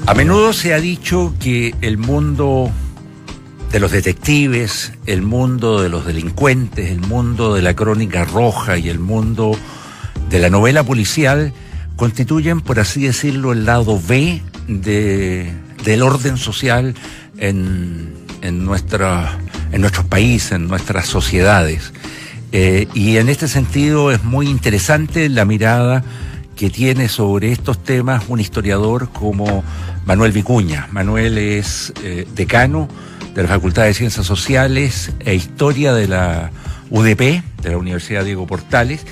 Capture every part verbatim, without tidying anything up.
A menudo se ha dicho que el mundo de los detectives, el mundo de los delincuentes, el mundo de la crónica roja y el mundo de la novela policial constituyen, por así decirlo, el lado B de, del orden social en, en, nuestra, en nuestros países, en nuestras sociedades. Eh, y en este sentido es muy interesante la mirada que tiene sobre estos temas un historiador como Manuel Vicuña. Manuel es eh, decano de la Facultad de Ciencias Sociales e Historia de la U D P, de la Universidad Diego Portales,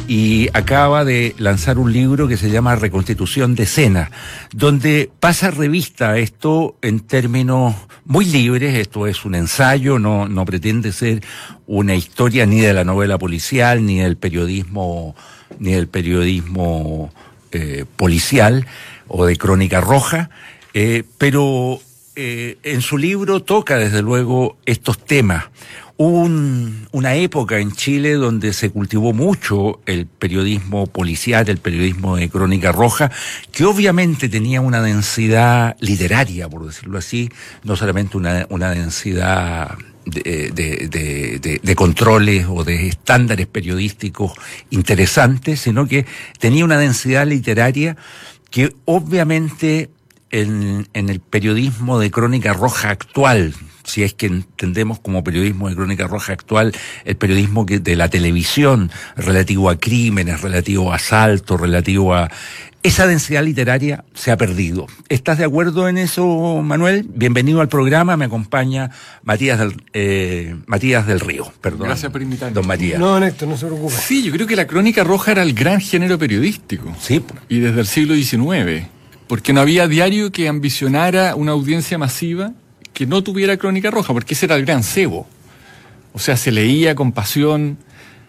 y acaba de lanzar un libro que se llama Reconstitución de Escena, donde pasa revista a esto en términos muy libres. Esto es un ensayo, no, no pretende ser una historia ni de la novela policial, ni del periodismo, ni del periodismo eh, policial o de crónica roja, eh, pero eh, en su libro toca desde luego estos temas. Hubo un, una época en Chile donde se cultivó mucho el periodismo policial, el periodismo de crónica roja, que obviamente tenía una densidad literaria, por decirlo así, no solamente una, una densidad de, de, de, de, de controles o de estándares periodísticos interesantes, sino que tenía una densidad literaria que obviamente en, en el periodismo de crónica roja actual, si es que entendemos como periodismo de crónica roja actual el periodismo que, de la televisión, relativo a crímenes, relativo a asaltos, relativo a... Esa densidad literaria se ha perdido. ¿Estás de acuerdo en eso, Manuel? Bienvenido al programa, me acompaña Matías del, eh, Matías del Río. Perdón. Gracias por invitarme. Don Matías. No, Néstor, no se preocupe. Sí, yo creo que la crónica roja era el gran género periodístico. Sí. Y desde el siglo diecinueve. Porque no había diario que ambicionara una audiencia masiva que no tuviera crónica roja, porque ese era el gran cebo. O sea, se leía con pasión,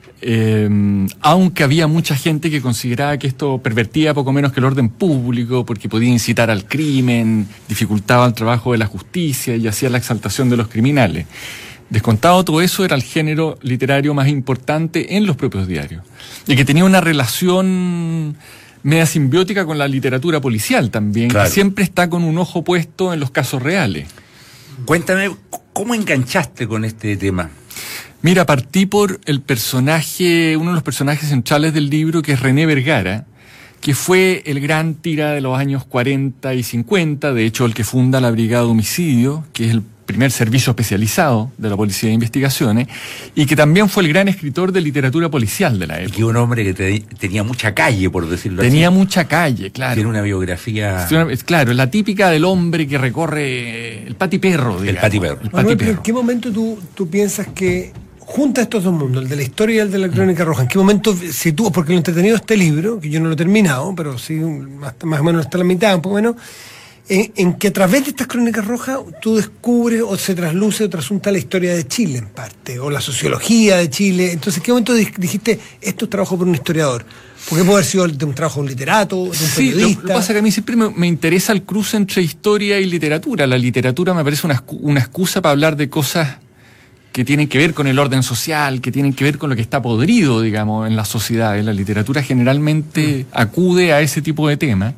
eh, aunque había mucha gente que consideraba que esto pervertía poco menos que el orden público, porque podía incitar al crimen, dificultaba el trabajo de la justicia y hacía la exaltación de los criminales. Descontado todo eso, era el género literario más importante en los propios diarios. Y que tenía una relación media simbiótica con la literatura policial también, claro, que siempre está con un ojo puesto en los casos reales. Cuéntame, ¿cómo enganchaste con este tema? Mira, partí por el personaje, uno de los personajes centrales del libro, que es René Vergara, que fue el gran tira de los años cuarenta y cincuenta, de hecho el que funda la Brigada de Homicidio, que es el primer servicio especializado de la Policía de Investigaciones, y que también fue el gran escritor de literatura policial de la época. Y un hombre que te, tenía mucha calle, por decirlo tenía así. Tenía mucha calle, claro. Tiene una biografía... Claro, la típica del hombre que recorre el patiperro, digamos. El patiperro. El Manuel, patiperro. ¿En qué momento tú, tú piensas que junta estos dos mundos, el de la historia y el de la crónica roja? ¿En qué momento sitúas? Porque lo entretenido de este libro, que yo no lo he terminado, pero sí, más, más o menos está la mitad, un poco menos, En, en que a través de estas crónicas rojas tú descubres o se trasluce o trasunta la historia de Chile en parte, o la sociología de Chile. Entonces, ¿en qué momento dijiste, esto es trabajo por un historiador? Porque puede haber sido de un trabajo de un literato, de un sí, periodista. Lo que pasa es que a mí siempre me, me interesa el cruce entre historia y literatura. La literatura me parece una, una excusa para hablar de cosas que tienen que ver con el orden social, que tienen que ver con lo que está podrido, digamos, en la sociedad. La literatura generalmente mm. acude a ese tipo de temas.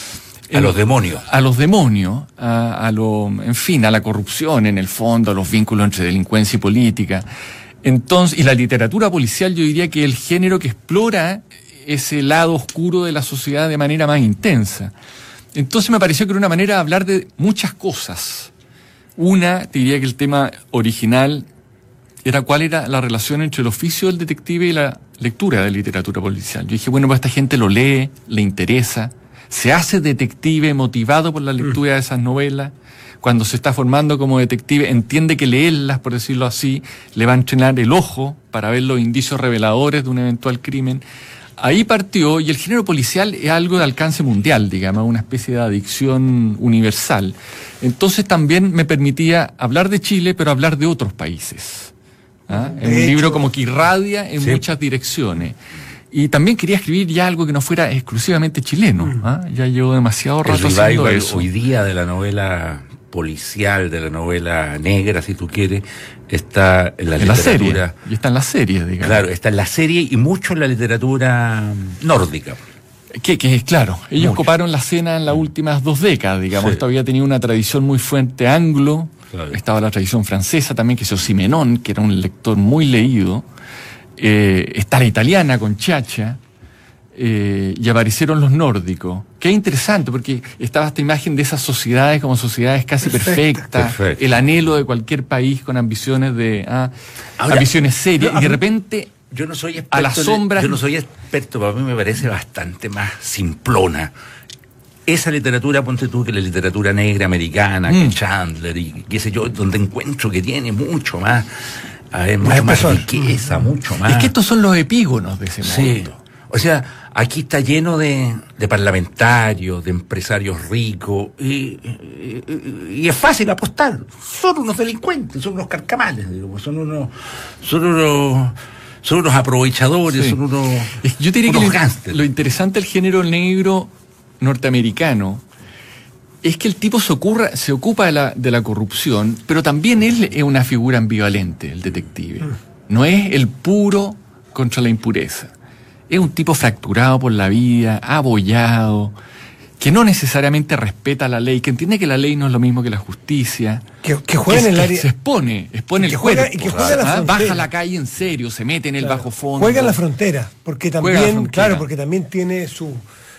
A los demonios. A los demonios, a, a lo, en fin, a la corrupción en el fondo, a los vínculos entre delincuencia y política. Entonces, y la literatura policial, yo diría que es el género que explora ese lado oscuro de la sociedad de manera más intensa. Entonces me pareció que era una manera de hablar de muchas cosas. Una, te diría que el tema original era cuál era la relación entre el oficio del detective y la lectura de literatura policial. Yo dije, bueno, pues esta gente lo lee, le interesa, se hace detective motivado por la lectura de esas novelas. Cuando se está formando como detective, entiende que leerlas, por decirlo así, le va a entrenar el ojo para ver los indicios reveladores de un eventual crimen. Ahí partió, y el género policial es algo de alcance mundial, digamos, una especie de adicción universal. Entonces también me permitía hablar de Chile, pero hablar de otros países. ¿Ah? En un libro como que irradia en sí. muchas direcciones. Y también quería escribir ya algo que no fuera exclusivamente chileno. ¿Ah? Ya llevo demasiado rato el haciendo eso. Hoy día de la novela policial, de la novela negra, si tú quieres, está en la en literatura. La serie. Y está en la serie, digamos. Claro, está en la serie y mucho en la literatura nórdica. Que, que es claro, ellos Mucho. coparon la escena en las últimas dos décadas, digamos. Sí. Esto había tenido una tradición muy fuerte anglo, Claro. estaba la tradición francesa también, que hizo Simenón, que era un lector muy leído, eh, está la italiana con Chacha, eh, y aparecieron los nórdicos. Qué interesante, porque estaba esta imagen de esas sociedades como sociedades casi Perfecta. perfectas, Perfecto. el anhelo de cualquier país con ambiciones de ah, Ahora, ambiciones serias, no, y de a- repente Yo no soy experto. a las en- sombras- Yo no soy experto, para mí me parece bastante más simplona. Esa literatura, ponte tú, que la literatura negra americana, Mm. que Chandler y qué sé yo, donde encuentro que tiene mucho más, a ver, Más mucho más espesor. riqueza, mucho más. es que estos son los epígonos de ese Sí. mundo. O sea, aquí está lleno de, de parlamentarios, de empresarios ricos, y, y- y- y es fácil apostar. Son unos delincuentes, son unos carcamales, digamos, son unos, son unos, son unos aprovechadores, Sí. son unos, Es que yo diría que unos lo, gángsters. lo interesante del género negro norteamericano es que el tipo se, ocurra, se ocupa de la, de la corrupción, pero también él es una figura ambivalente, el detective. No es el puro contra la impureza. Es un tipo fracturado por la vida, abollado, que no necesariamente respeta la ley, que entiende que la ley no es lo mismo que la justicia. Que, que juega que, en el que área. se expone, expone que el juega- cuerpo. y que juega la ¿ah? frontera. Baja a la calle en serio, se mete en el Claro. bajo fondo. Juega en la frontera, porque Juega en la también, frontera. claro, porque también tiene su,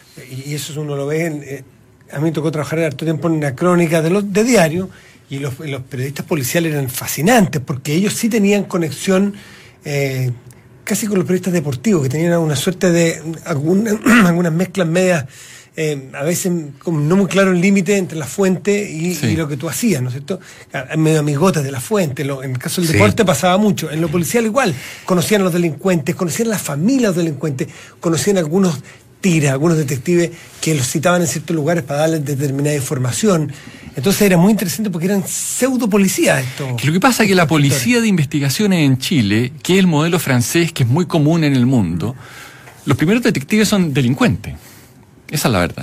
y eso uno lo ve, en, eh, a mí me tocó trabajar harto tiempo en una crónica de, los, de diario, y los, los periodistas policiales eran fascinantes, porque ellos sí tenían conexión eh, casi con los periodistas deportivos, que tenían una suerte de, alguna, algunas mezclas medias, eh, a veces como no muy claro el límite entre la fuente y, Sí. y lo que tú hacías, ¿no es cierto? A- Medio amigotas de la fuente. Lo- en el caso del Sí. deporte pasaba mucho. En lo policial igual. Conocían a los delincuentes, conocían la familia de los delincuentes, conocían a algunos tiras, algunos detectives que los citaban en ciertos lugares para darles determinada información. Entonces era muy interesante porque eran pseudo policías estos. Que lo que pasa es que la policía de investigaciones en Chile, que es el modelo francés que es muy común en el mundo, los primeros detectives son delincuentes. Esa es la verdad.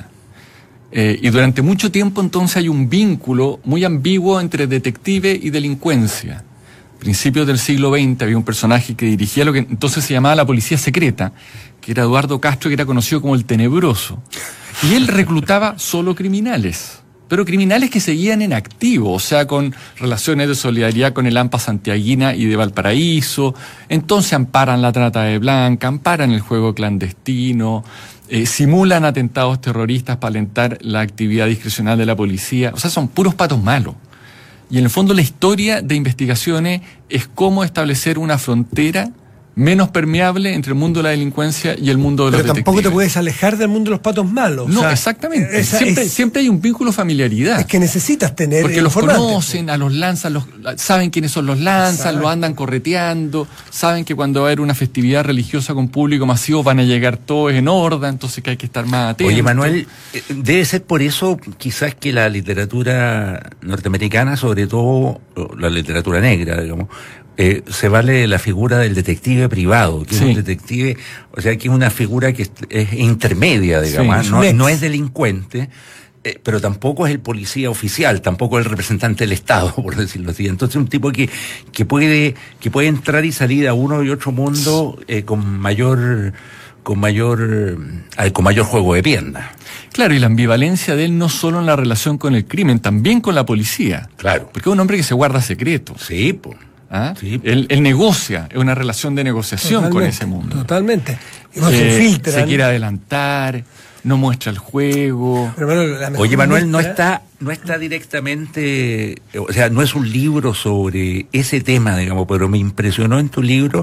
Eh, y durante mucho tiempo entonces hay un vínculo muy ambiguo entre detective y delincuencia. A principios del siglo veinte había un personaje que dirigía lo que entonces se llamaba la policía secreta, que era Eduardo Castro, que era conocido como el Tenebroso. Y él reclutaba solo criminales, pero criminales que seguían en activo, o sea, con relaciones de solidaridad con el AMPA santiaguina y de Valparaíso. Entonces amparan la trata de blanca, amparan el juego clandestino, eh, simulan atentados terroristas para alentar la actividad discrecional de la policía. O sea, son puros patos malos. Y en el fondo la historia de investigaciones es cómo establecer una frontera menos permeable entre el mundo de la delincuencia y el mundo de los Pero tampoco detectives. te puedes alejar del mundo de los patos malos. No, O sea, exactamente. esa Siempre, es, siempre hay un vínculo de familiaridad. es que necesitas tener Porque los informantes. conocen, a los lanzan, los, saben quiénes son los lanzan, Exacto. lo andan correteando, saben que cuando va a haber una festividad religiosa con público masivo van a llegar todos en horda, entonces que hay que estar más atentos. Oye, Manuel, eh, debe ser por eso quizás que la literatura norteamericana, sobre todo o la literatura negra, digamos, eh, se vale de la figura del detective privado, que Sí. es un detective, o sea, que es una figura que es, es intermedia, digamos, Sí, ¿ah? es no, un ex. no es delincuente, eh, pero tampoco es el policía oficial, tampoco es el representante del Estado, por decirlo así. Entonces, un tipo que, que puede, que puede entrar y salir a uno y otro mundo eh, con mayor, con mayor, eh, con mayor juego de piernas. Claro, y la ambivalencia de él no solo en la relación con el crimen, también con la policía. Claro. Porque es un hombre que se guarda secretos. Sí, pues. ¿Ah? Sí. Él, él negocia, es una relación de negociación con Totalmente, ese mundo. Totalmente. Y no Eh, se filtran. se quiere adelantar, no muestra el juego. Pero, Manuel, la mejor Oye, Manuel, no muestra- está, no está directamente, eh, o sea, no es un libro sobre ese tema, digamos, pero me impresionó en tu libro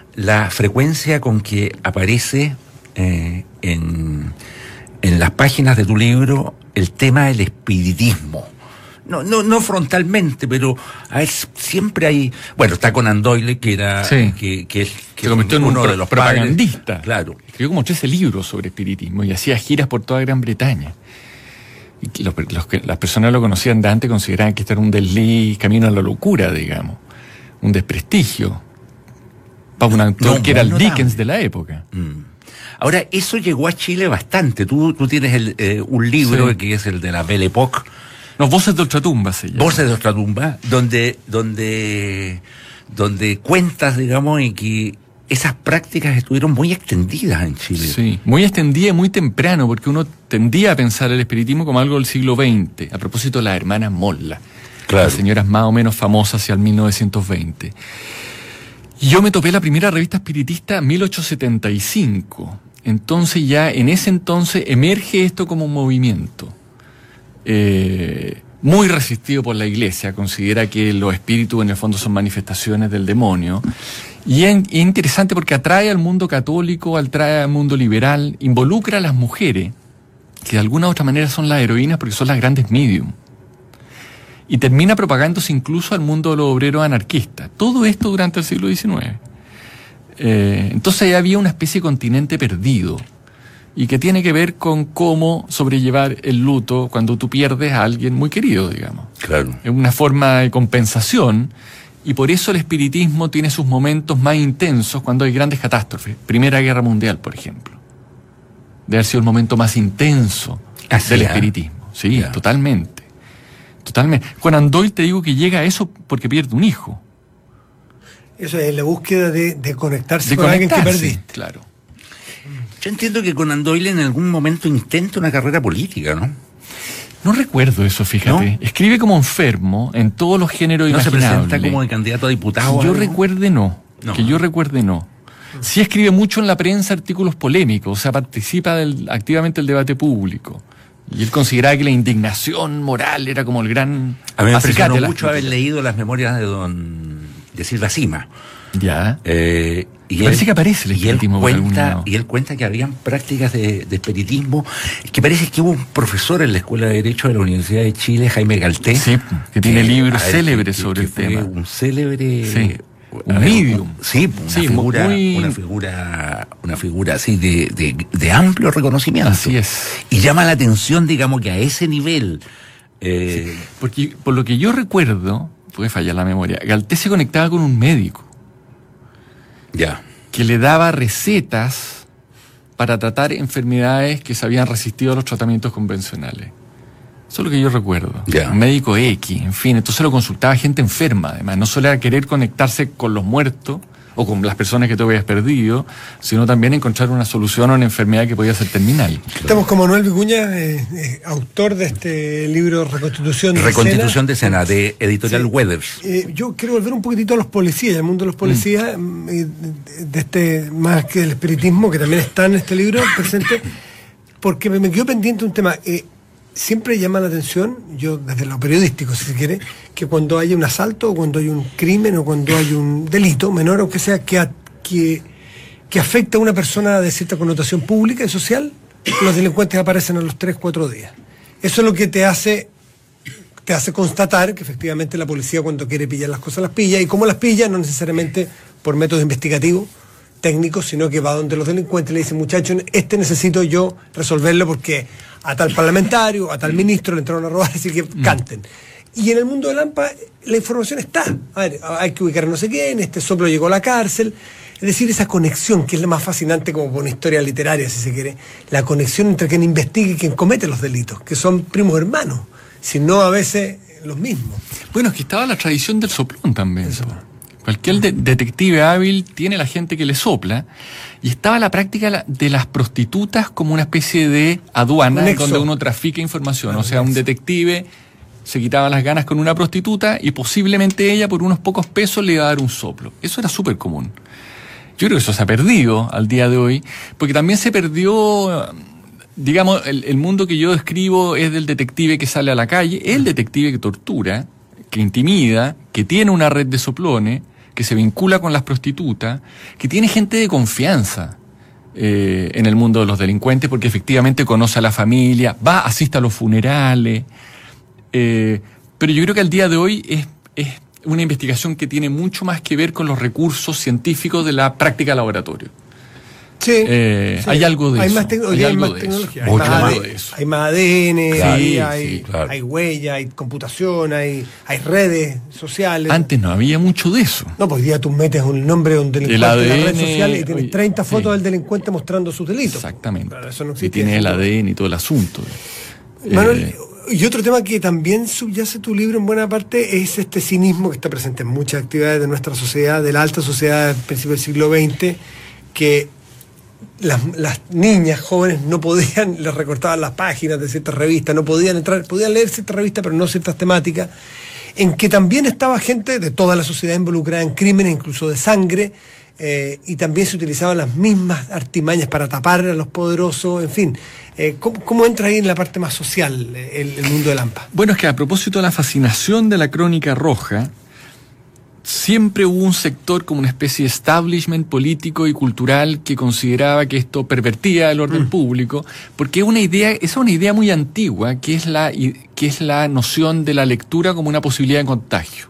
la frecuencia con que aparece eh, en, en las páginas de tu libro el tema del espiritismo. No, no, no frontalmente, pero a ver, siempre hay, bueno, está Conan Doyle, que era, Sí. que, que es que Se convirtió en uno un de pro- los propagandista. padres. Claro. Escribió como trece libros sobre espiritismo y hacía giras por toda Gran Bretaña. Y que los, los que las personas lo conocían de antes consideraban que esto era un desliz, camino a la locura, digamos. Un desprestigio. Para un autor No, que era muy el notable. Dickens de la época. Mm. Ahora, eso llegó a Chile bastante. Tú, tú tienes el, eh, un libro Sí. que es el de la Belle Époque, No, Voces de Ultratumba se llama. Voces de Ultratumba, donde, donde, donde cuentas, digamos, en que esas prácticas estuvieron muy extendidas en Chile. Sí, muy extendidas y muy temprano, porque uno tendía a pensar el espiritismo como algo del siglo veinte, a propósito de las hermanas Molla, claro. Las señoras más o menos famosas hacia el mil novecientos veinte. Y yo me topé la primera revista espiritista en mil ochocientos setenta y cinco. Entonces ya en ese entonces emerge esto como un movimiento eh, muy resistido por la Iglesia. Considera que los espíritus en el fondo son manifestaciones del demonio. Y es, es interesante porque atrae al mundo católico, atrae al mundo liberal, involucra a las mujeres, que de alguna u otra manera son las heroínas porque son las grandes medium. Y termina propagándose incluso al mundo de los obreros anarquistas. Todo esto durante el siglo diecinueve. Eh, entonces había una especie de continente perdido y que tiene que ver con cómo sobrellevar el luto cuando tú pierdes a alguien muy querido, digamos. Claro. Es una forma de compensación y por eso el espiritismo tiene sus momentos más intensos cuando hay grandes catástrofes. Primera Guerra Mundial, por ejemplo. Debe haber sido el momento más intenso Así del es. espiritismo. Sí, Ya. totalmente. Totalmente. Conan Doyle te digo que llega a eso porque pierde un hijo. Eso es la búsqueda de, de conectarse De con alguien que conectarse, perdiste. claro. Yo entiendo que Conan Doyle en algún momento intenta una carrera política, ¿no? No recuerdo eso, fíjate. ¿No? Escribe como enfermo en todos los géneros ¿No se imaginables. presenta como de candidato a diputado? Que yo o algo? recuerde no. No. Que yo recuerde no. Sí escribe mucho en la prensa artículos polémicos, o sea, participa del, activamente del debate público. Y él consideraba que la indignación moral era como el gran A mí me acicate impresionó de las mucho haber críticas. leído las memorias de don de Silva Sima. Ya. Eh, y Parece que aparece el y él espiritismo por algún cuenta lado. y él cuenta que habían prácticas de, de espiritismo, que parece que hubo un profesor en la Escuela de Derecho de la Universidad de Chile, Jaime Galté, Sí, que tiene libros a ver, célebres que- sobre que el fue tema. un célebre Sí. Un a ver, medium. sí, una Sí, figura muy- una figura una figura así de, de, de amplio reconocimiento. Así es. Y llama la atención, digamos, que a ese nivel eh, Porque por lo que yo recuerdo, puede fallar la memoria, Galté se conectaba con un médico ya. que le daba recetas para tratar enfermedades que se habían resistido a los tratamientos convencionales. Eso es lo que yo recuerdo. Ya. Un médico X, en fin. Entonces lo consultaba gente enferma, además. No solo era querer conectarse con los muertos o con las personas que tú habías perdido, sino también encontrar una solución a una enfermedad que podía ser terminal. Estamos con Manuel Vicuña, eh, eh, autor de este libro Reconstitución de Reconstitución de Escena, de Editorial Sí. Weathers. Eh, yo quiero volver un poquitito a los policías, al mundo de los policías, mm. eh, de, de este, más que el espiritismo, que también está en este libro presente, porque me, me quedó pendiente un tema. Eh, siempre llama la atención, yo desde lo periodístico, si se quiere, que cuando hay un asalto, o cuando hay un crimen, o cuando hay un delito, menor o que sea, que, a- que, que afecta a una persona de cierta connotación pública y social, los delincuentes aparecen a los tres, cuatro días. Eso es lo que te hace te hace constatar que efectivamente la policía cuando quiere pillar las cosas las pilla, y cómo las pilla, no necesariamente por métodos investigativos, técnicos, sino que va donde los delincuentes le dicen, muchachos, este necesito yo resolverlo porque a tal parlamentario, a tal ministro le entraron a robar, así que canten. Y en el mundo del AMPA la información está. A ver, hay que ubicar a no sé quién, este soplo llegó a la cárcel. Es decir, esa conexión, que es la más fascinante como por una historia literaria, si se quiere, la conexión entre quien investiga y quien comete los delitos, que son primos hermanos, si no a veces los mismos. Bueno, es que estaba la tradición del soplón también. Cualquier de- detective hábil tiene la gente que le sopla, y estaba la práctica la- de las prostitutas como una especie de aduana Nexo. donde uno trafica información. Ah, O sea, un nexo. detective se quitaba las ganas con una prostituta y posiblemente ella por unos pocos pesos le iba a dar un soplo. Eso era súper común. Yo creo que eso se ha perdido al día de hoy, porque también se perdió, digamos, el, el mundo que yo describo es del detective que sale a la calle, el detective que tortura, que intimida, que tiene una red de soplones, que se vincula con las prostitutas, que tiene gente de confianza eh, en el mundo de los delincuentes, porque efectivamente conoce a la familia, va, asiste a los funerales, eh, pero yo creo que al día de hoy es, es una investigación que tiene mucho más que ver con los recursos científicos de la práctica laboratorio. Sí, Eh, hay algo de hay eso, Más tec- hoy hay día hay algo más de tecnología. eso, Hay mucho más, más A D- de eso. hay más A D N, Sí, hay, sí, hay, claro. hay huella, hay computación, hay, hay redes sociales. Antes no había mucho de eso. No, pues hoy día tú metes un nombre de un delincuente El en la A D N, red social y tienes oye, treinta fotos sí. del delincuente mostrando sus delitos. Exactamente. Claro, eso no y existía tiene en el ese A D N y todo el asunto. Manuel, Eh, Y otro tema que también subyace tu libro en buena parte es este cinismo que está presente en muchas actividades de nuestra sociedad, de la alta sociedad del principio del siglo veinte, que las, las niñas jóvenes no podían, les recortaban las páginas de ciertas revistas, no podían entrar, podían leer ciertas revistas, pero no ciertas temáticas, en que también estaba gente de toda la sociedad involucrada en crímenes, incluso de sangre, eh, y también se utilizaban las mismas artimañas para tapar a los poderosos, en fin. Eh, ¿cómo, ¿Cómo entra ahí en la parte más social el, el mundo de Lampa? Bueno, es que a propósito de la fascinación de la Crónica Roja, siempre hubo un sector como una especie de establishment político y cultural que consideraba que esto pervertía el orden mm. público, porque es una idea, es una idea muy antigua, que es la, que es la noción de la lectura como una posibilidad de contagio.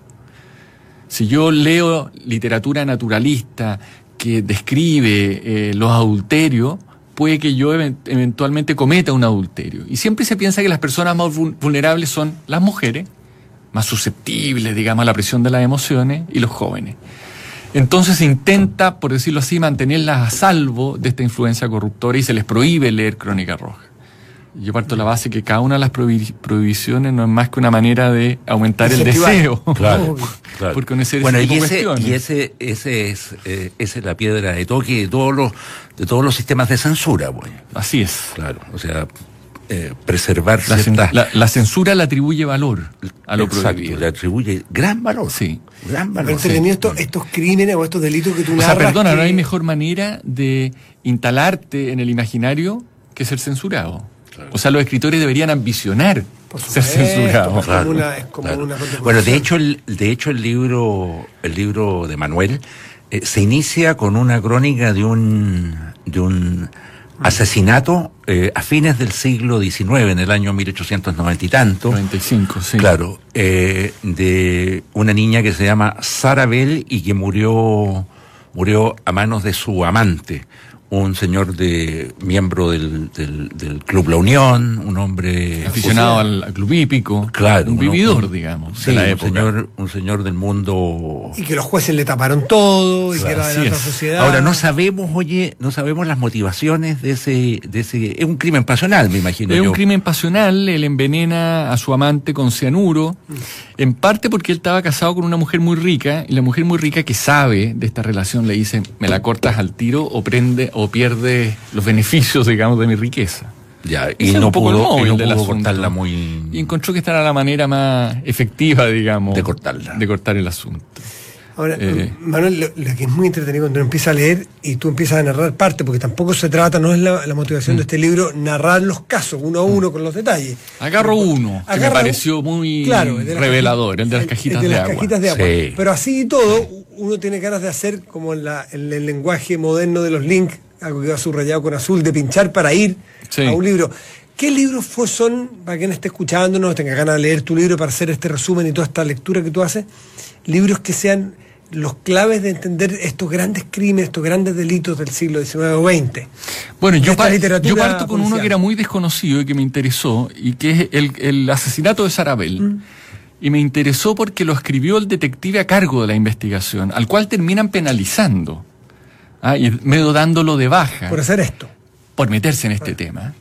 Si yo leo literatura naturalista que describe eh, los adulterios, puede que yo eventualmente cometa un adulterio. Y siempre se piensa que las personas más vulnerables son las mujeres, más susceptibles, digamos, a la presión de las emociones, y los jóvenes. Entonces se intenta, por decirlo así, mantenerlas a salvo de esta influencia corruptora y se les prohíbe leer Crónica Roja. Yo parto de la base que cada una de las prohibi- prohibiciones no es más que una manera de aumentar el deseo. Claro, claro. Por conocer bueno, ese y tipo ese, de cuestiones. y ese, ese es, eh, esa es la piedra de toque de todos los, de todos los sistemas de censura, pues. Así es. Claro, o sea, eh, preservar La, ciertas... cen- la, la censura le atribuye valor a lo Exacto, prohibido. le atribuye gran valor. Sí. Gran Pero valor. entretenido estos, estos crímenes o estos delitos que tú O narras. sea, perdona, que... no hay mejor manera de instalarte en el imaginario que ser censurado. Claro. O sea, los escritores deberían ambicionar Por ser supuesto, censurados. es como Claro, una, es como claro. una contemplación. Bueno, de hecho, el, de hecho el libro, el libro de Manuel eh, se inicia con una crónica de un, de un asesinato eh, a fines del siglo diecinueve, en el año mil ochocientos noventa y tanto. noventa y cinco, sí. Claro, eh, de una niña que se llama Sara Bell y que murió, murió a manos de su amante, un señor de miembro del, del, del Club La Unión, un hombre Aficionado al, al club hípico. Claro, un uno- vividor, un- digamos, sí, de la un época. señor, un señor del mundo. Y que los jueces le taparon todo, y Claro, que era de la así alta es. sociedad. Ahora no sabemos, oye, no sabemos las motivaciones de ese, de ese, es un crimen pasional, me imagino Es yo. un crimen pasional, él envenena a su amante con cianuro, en parte porque él estaba casado con una mujer muy rica, y la mujer muy rica que sabe de esta relación le dice, me la cortas al tiro o prende o pierde los beneficios, digamos, de mi riqueza. Ya, Ese y es no un poco el pudo, y móvil no del pudo asunto. cortarla muy. Y encontró que esta era la manera más efectiva, digamos, De cortarla. de cortar el asunto. Ahora, Eh. Manuel, lo, lo que es muy entretenido cuando uno empieza a leer y tú empiezas a narrar parte, porque tampoco se trata, no es la, la motivación de este libro, narrar los casos uno a uno con los detalles. Agarro uno, que me Agarra- pareció muy Claro, el de las revelador, caji- el de las el- cajitas el de, las agua. cajitas de agua. Sí. Pero así y todo, uno tiene ganas de hacer como en, la, en el lenguaje moderno de los links, algo que va subrayado con azul, de pinchar para ir Sí. a un libro. ¿Qué libros fue, son, para quien esté escuchándonos, tenga ganas de leer tu libro para hacer este resumen y toda esta lectura que tú haces, libros que sean los claves de entender estos grandes crímenes, estos grandes delitos del siglo diecinueve o veinte? Bueno, de yo, esta par- literatura yo parto con uno policial. que era muy desconocido y que me interesó, y que es el, el asesinato de Sara Bell. Mm. Y me interesó porque lo escribió el detective a cargo de la investigación, al cual terminan penalizando, ¿ah? Y medio dándolo de baja Por hacer esto. por meterse en este tema.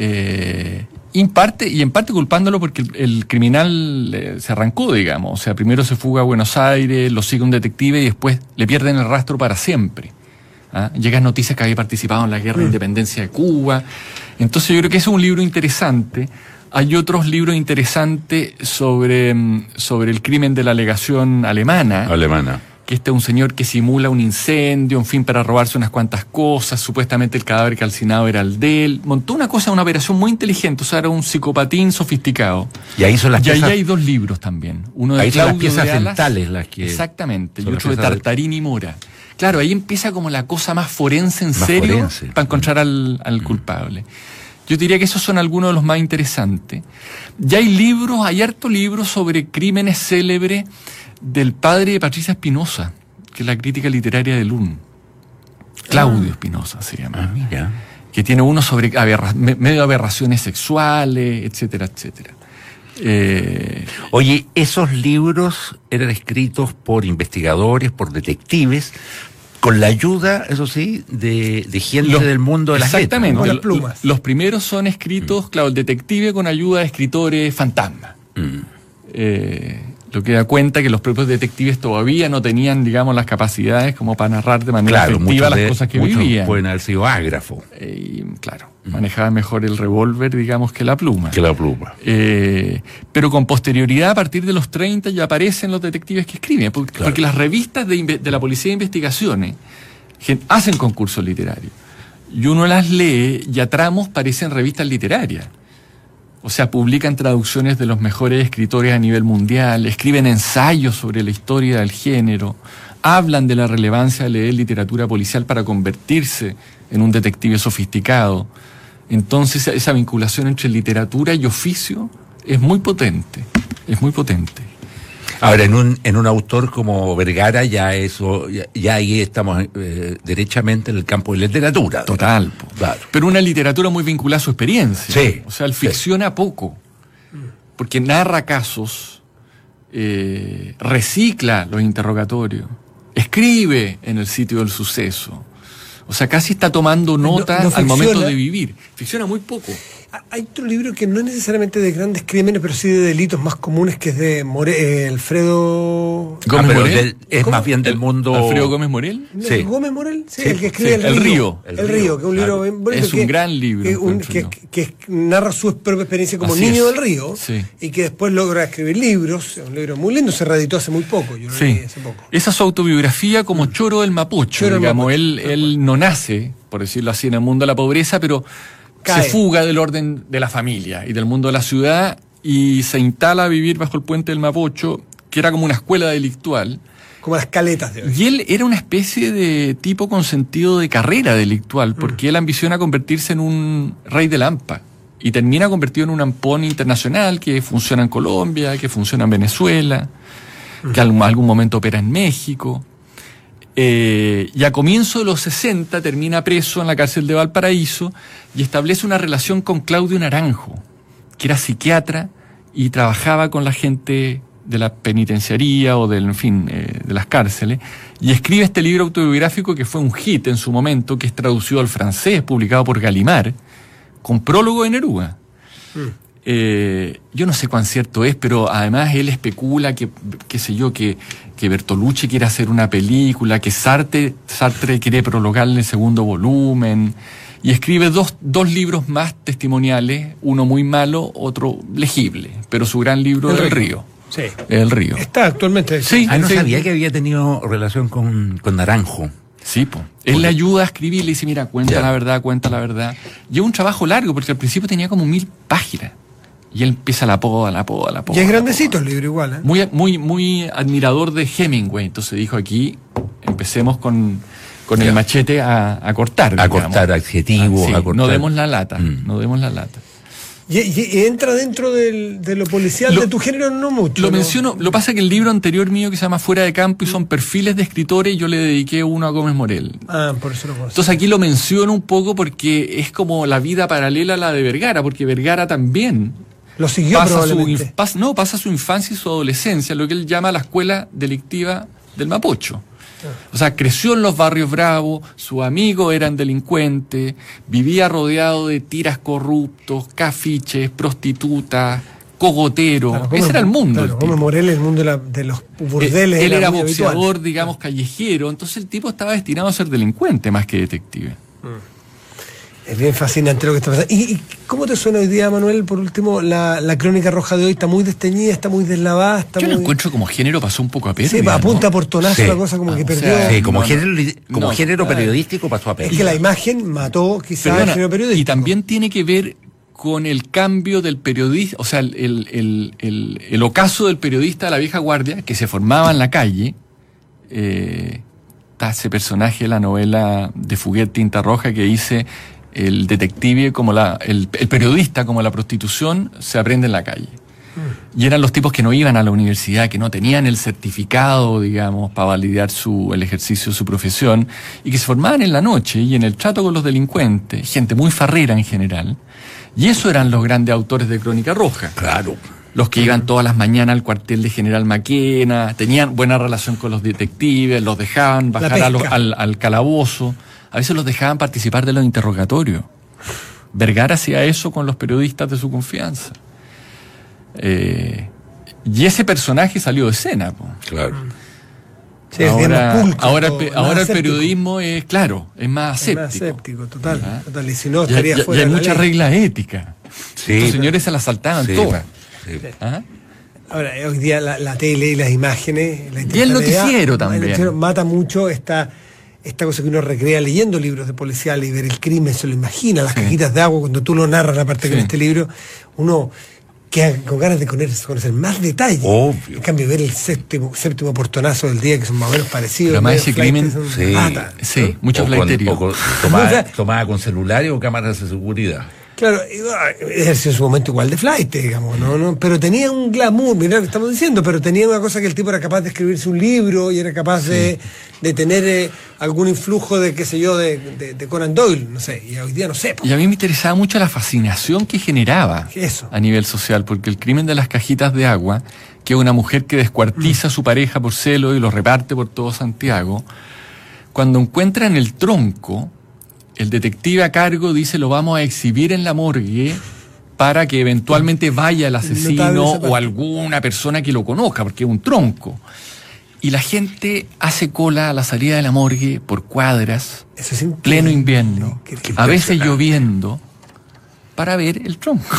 Eh, en parte, y en parte culpándolo porque el, el criminal eh, se arrancó, digamos. O sea, primero se fuga a Buenos Aires, lo sigue un detective y después le pierden el rastro para siempre. ¿Ah? Llegan noticias que había participado en la guerra de independencia de Cuba. Entonces yo creo que ese es un libro interesante. Hay otros libros interesantes sobre, mm, sobre el crimen de la legación alemana. Alemana. Que este es un señor que simula un incendio, en fin, para robarse unas cuantas cosas. Supuestamente el cadáver calcinado era el de él. Montó una cosa, una operación muy inteligente. O sea, era un psicopatín sofisticado. Y ahí son las Y ahí piezas. hay dos libros también. Uno de Ahí son las Claudio piezas de Alas. dentales las que. Exactamente. Y son las otro de piezas de- Tartarín y Mora. Claro, ahí empieza como la cosa más forense en Más serio forense. para encontrar al, al culpable. Yo diría que esos son algunos de los más interesantes. Ya hay libros, hay harto libros sobre crímenes célebres del padre de Patricia Espinosa, que es la crítica literaria de Lund. Claudio Espinosa se llama. Ah, mira. Que tiene uno sobre aberra- me- medio aberraciones sexuales, etcétera, etcétera. Eh, Oye, esos libros eran escritos por investigadores, por detectives, Con la ayuda, eso sí, de, de gente Los, del mundo de las exactamente, letras, ¿no? Las plumas. Los primeros son escritos, mm. claro, el detective con ayuda de escritores fantasma. Mm. Eh, lo que da cuenta que los propios detectives todavía no tenían, digamos, las capacidades como para narrar de manera claro, efectiva las de, cosas que muchos vivían. Pueden haber sido ágrafos. Eh, claro, mm. manejaban mejor el revólver, digamos, que la pluma. Que la pluma. Eh, pero con posterioridad, a partir de los treinta, ya aparecen los detectives que escriben, porque, claro. porque las revistas de, de la Policía de Investigaciones hacen concursos literarios. Y uno las lee y a tramos parecen revistas literarias. O sea, publican traducciones de los mejores escritores a nivel mundial, escriben ensayos sobre la historia del género, hablan de la relevancia de leer literatura policial para convertirse en un detective sofisticado. Entonces, esa vinculación entre literatura y oficio es muy potente, es muy potente. Ahora, en un en un autor como Vergara, ya eso, ya, ya ahí estamos eh, derechamente en el campo de la literatura. Total, po. Claro. Pero una literatura muy vinculada a su experiencia. Sí. O sea, él ficciona sí. poco, porque narra casos, eh, recicla los interrogatorios, escribe en el sitio del suceso. O sea, casi está tomando nota no, no al momento de vivir. Ficciona muy poco. Hay otro libro que no es necesariamente de grandes crímenes, pero sí de delitos más comunes, que es de More, eh, Alfredo Gómez ah, Morel. Del, es ¿Cómo? Más bien del mundo... ¿Alfredo Gómez Morel? No, sí. ¿Gómez Morel? Sí, sí. el que escribe sí. El, el Río. Río. El, el Río, que es un libro claro. bonito. Es un que, gran libro. Que, un, que, que, que narra su propia experiencia como Así niño es. del Río, sí. y que después logra escribir libros. Un libro muy lindo, se reeditó hace muy poco. Yo lo sí. leí hace poco. Esa es su autobiografía como mm. Choro del Mapocho. Choro digamos, Mapocho. Él, él no nace, por decirlo así, en el mundo de la pobreza, pero Cae. se fuga del orden de la familia y del mundo de la ciudad y se instala a vivir bajo el puente del Mapocho, que era como una escuela delictual. Como las caletas de hoy. Y él era una especie de tipo con sentido de carrera delictual, porque mm. él ambiciona convertirse en un rey de Lampa. Y termina convertido en un ampón internacional que funciona en Colombia, que funciona en Venezuela, mm. que en algún momento opera en México. Eh, y a comienzo de los sesenta termina preso en la cárcel de Valparaíso y establece una relación con Claudio Naranjo, que era psiquiatra y trabajaba con la gente de la penitenciaría o del, en fin, eh, de las cárceles, y escribe este libro autobiográfico que fue un hit en su momento, que es traducido al francés, publicado por Gallimard, con prólogo de Neruda. Mm. Eh, yo no sé cuán cierto es, pero además él especula que, qué sé yo, que, que Bertolucci quiere hacer una película, que Sartre, Sartre quiere prologarle el segundo volumen, y escribe dos, dos libros más testimoniales, uno muy malo, otro legible, pero su gran libro es El Río. Sí. El Río. Está actualmente. Sí. Ah, no sí. sabía que había tenido relación con, con Naranjo. Sí, pues. Él le ayuda a escribir, le dice, mira, cuenta ya. la verdad, cuenta la verdad. Lleva un trabajo largo, porque al principio tenía como mil páginas. Y él empieza la poda, la poda, la poda. Y es grandecito el libro igual, ¿eh? Muy, muy, muy admirador de Hemingway. Entonces dijo, aquí empecemos con, con el machete a, a cortar. A digamos. cortar adjetivos, ah, sí, a cortar. No demos la lata, mm. no demos la lata. Y, y, y entra dentro del, de lo policial lo, de tu género no mucho. Lo ¿no? menciono, lo pasa que el libro anterior mío que se llama Fuera de Campo y son perfiles de escritores, yo le dediqué uno a Gómez Morel. Ah, por eso lo conozco. Entonces aquí lo menciono un poco porque es como la vida paralela a la de Vergara, porque Vergara también lo siguió pasa probablemente. Su, pas, no, pasa su infancia y su adolescencia, lo que él llama la escuela delictiva del Mapocho. O sea, creció en los barrios bravos, sus amigos eran delincuentes, vivía rodeado de tiras corruptos, cafiches, prostitutas, cogoteros. Claro, Ese era el mundo. Claro, Gómez Morel, el mundo de, la, de los burdeles. Él, él era, era boxeador, habitual. digamos, callejero. Entonces el tipo estaba destinado a ser delincuente más que detective. Mm. Es bien fascinante lo que está pasando. ¿Y, y cómo te suena hoy día, Manuel? Por último, la, la crónica roja de hoy está muy desteñida, está muy deslavada. Está Yo muy... lo encuentro como género pasó un poco a pérdida. Sí, ¿no? apunta por tonazo sí. la cosa como ah, que perdió. Sea, sí, como, no, género, como no, género claro. periodístico pasó a pérdida. Es que la imagen mató quizás Perdona, el género periodístico. Y también tiene que ver con el cambio del periodista, o sea, el, el, el, el, el ocaso del periodista de la vieja guardia, que se formaba en la calle. Eh, está ese personaje de la novela de Fuguet Tinta Roja que dice... El detective, como la, el, el periodista, como la prostitución, se aprende en la calle. Mm. Y eran los tipos que no iban a la universidad, que no tenían el certificado, digamos, para validar su, el ejercicio de su profesión, y que se formaban en la noche y en el trato con los delincuentes, gente muy farrera en general. Y eso eran los grandes autores de Crónica Roja. Claro. los que iban todas las mañanas al cuartel de General Maquena, tenían buena relación con los detectives, los dejaban bajar a los, al, al calabozo, a veces los dejaban participar de los interrogatorios. Vergara hacía eso con los periodistas de su confianza. Eh, y ese personaje salió de escena, po. Claro. Sí, ahora pulco, ahora, todo, el, ahora el aséptico. periodismo es, claro, es más aséptico. Es más aséptico, total, ¿Ah? total. Y si no, Y, estaría y- fuera y hay de la mucha ley. regla ética. Sí. Estos señores se la saltaban Sí, todas. sí. ¿Ah? Ahora, hoy día la, la tele y las imágenes... La Y el instantaneidad, noticiero también. el noticiero mata mucho esta, esta cosa que uno recrea leyendo libros de policiales y ver el crimen, se lo imagina, las Sí. cajitas de agua, cuando tú lo narras, aparte que Sí. en este libro, uno queda con ganas de conocer, conocer más detalles. Obvio. En cambio, ver el séptimo, séptimo portonazo del día, que son más o menos parecidos. Pero además medio ese flightes, crimen- son- Sí. mata. Sí, mucho O con- flaiterío. o con- tomada, tomada con celulares o cámaras de seguridad. Claro, ejerció en su momento igual de flight, digamos, ¿no? ¿no? Pero tenía un glamour, mirá lo que estamos diciendo, pero tenía una cosa que el tipo era capaz de escribirse un libro y era capaz sí. de, de tener eh, algún influjo de, qué sé yo, de, de, de Conan Doyle, no sé, y hoy día no sé. Y a mí me interesaba mucho la fascinación que generaba Eso. a nivel social, porque el crimen de las cajitas de agua, que es una mujer que descuartiza a su pareja por celo y lo reparte por todo Santiago, cuando encuentran el tronco, el detective a cargo dice lo vamos a exhibir en la morgue para que eventualmente vaya el asesino o alguna persona que lo conozca, porque es un tronco. Y la gente hace cola a la salida de la morgue por cuadras, Eso es increíble. pleno invierno, Qué- a veces lloviendo, para ver el tronco.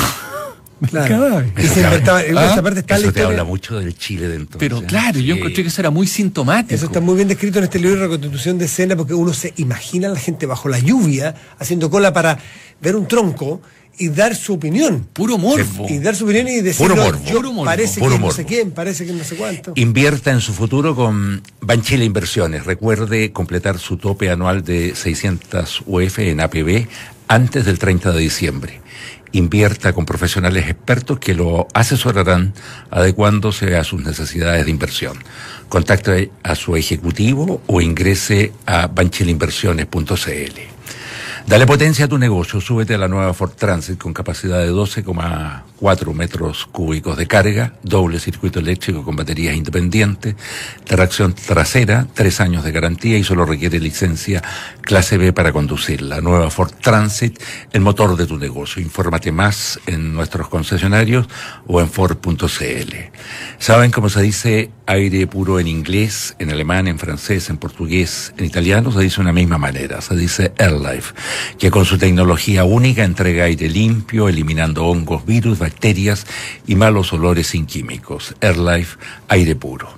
Claro. Y Eso se te inventaba, habla- esa parte está en la Eso te historia. habla mucho del Chile de entonces. Pero claro, yo Sí. encontré que eso era muy sintomático. Eso está muy bien descrito en este libro de reconstitución de escena, porque uno se imagina a la gente bajo la lluvia haciendo cola para ver un tronco y dar su opinión. Puro morbo. Y dar su opinión y decir, Puro morbo, yo puro morbo, parece puro que no sé morbo. quién, parece que no sé cuánto. Invierta en su futuro con Banchile Inversiones. Recuerde completar su tope anual de seiscientas U F en A P B antes del treinta de diciembre. Invierta con profesionales expertos que lo asesorarán adecuándose a sus necesidades de inversión. Contacte a su ejecutivo o ingrese a banchile inversiones punto c l. Dale potencia a tu negocio, súbete a la nueva Ford Transit con capacidad de doce coma cuatro metros cúbicos de carga, doble circuito eléctrico con baterías independientes, tracción trasera, tres años de garantía y solo requiere licencia clase B para conducir. La nueva Ford Transit, el motor de tu negocio. Infórmate más en nuestros concesionarios o en ford punto c l. ¿Saben cómo se dice aire puro en inglés, en alemán, en francés, en portugués, en italiano? Se dice de una misma manera, se dice AirLife, que con su tecnología única entrega aire limpio, eliminando hongos, virus, bacterias y malos olores sin químicos. AirLife, aire puro.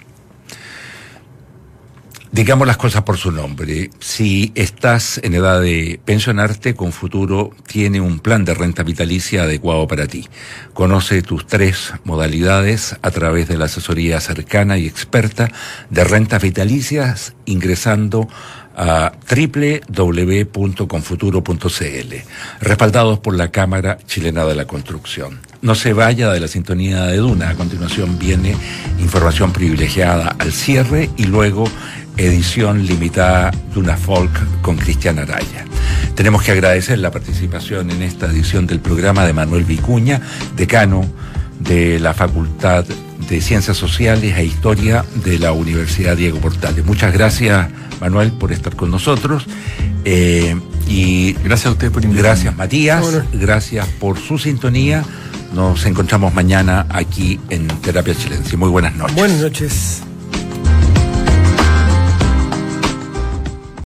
Digamos las cosas por su nombre. Si estás en edad de pensionarte, Confuturo tiene un plan de renta vitalicia adecuado para ti. Conoce tus tres modalidades a través de la asesoría cercana y experta de rentas vitalicias ingresando a doble u doble u doble u punto confuturo punto c l, respaldados por la Cámara Chilena de la Construcción. No se vaya de la sintonía de Duna. A continuación viene información privilegiada al cierre y luego edición limitada Duna Folk con Cristian Araya. Tenemos que agradecer la participación en esta edición del programa de Manuel Vicuña, decano de la Facultad de Ciencias Sociales e Historia de la Universidad Diego Portales. Muchas gracias, Manuel, por estar con nosotros. Eh, y Gracias a usted por invitarme. Gracias, Matías. Bueno. Gracias por su sintonía. Nos encontramos mañana aquí en Terapia Chilense. Muy buenas noches. Buenas noches.